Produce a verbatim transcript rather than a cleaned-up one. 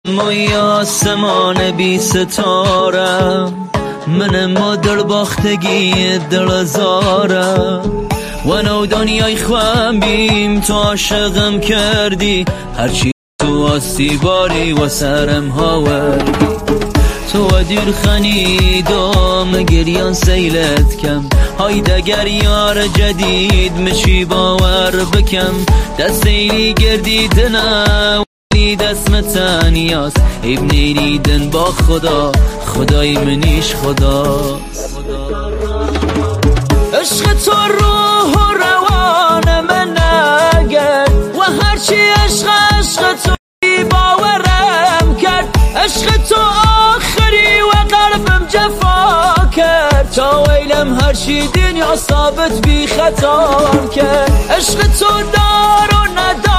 مای آسمان بی ستارم، من ما دل باختگی دل زارم و نو دنیای خوام بیم تو عاشقم کردی، هرچی تو آستی باری و سرم هاوردی. تو و دیر خنیدم گریان سیلت کم، های دگر یار جدید مچی باور بکم. دست ایلی گردیدنم دست متنیاست، ایب نیدن با خدا، خدای منیش خداست. عشق تو روح و روان من نگرد و هرچی عشق عشق تو باورم کرد. عشق تو آخری و قلبم جفا کرد، تا ویلم هرچی دنیا ثابت بی خطا کرد. عشق تو دار و ندار